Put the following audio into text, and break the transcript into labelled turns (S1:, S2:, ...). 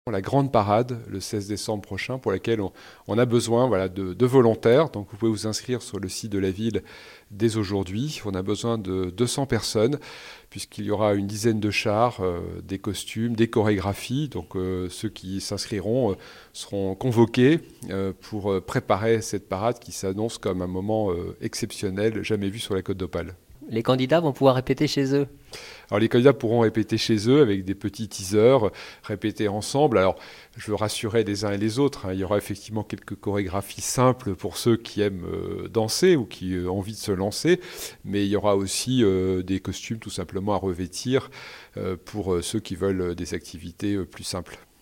S1: La grande parade le 16 décembre prochain pour laquelle on a besoin de volontaires. Donc vous pouvez vous inscrire sur le site de la ville dès aujourd'hui. On a besoin de 200 personnes puisqu'il y aura une dizaine de chars, des costumes, des chorégraphies. Donc ceux qui s'inscriront seront convoqués pour préparer cette parade qui s'annonce comme un moment exceptionnel, jamais vu sur la Côte d'Opale.
S2: Les candidats vont pouvoir répéter chez eux.
S1: Alors les candidats pourront répéter chez eux avec des petits teasers, répéter ensemble. Alors je veux rassurer les uns et les autres, il y aura effectivement quelques chorégraphies simples pour ceux qui aiment danser ou qui ont envie de se lancer, mais il y aura aussi des costumes tout simplement à revêtir pour ceux qui veulent des activités plus simples.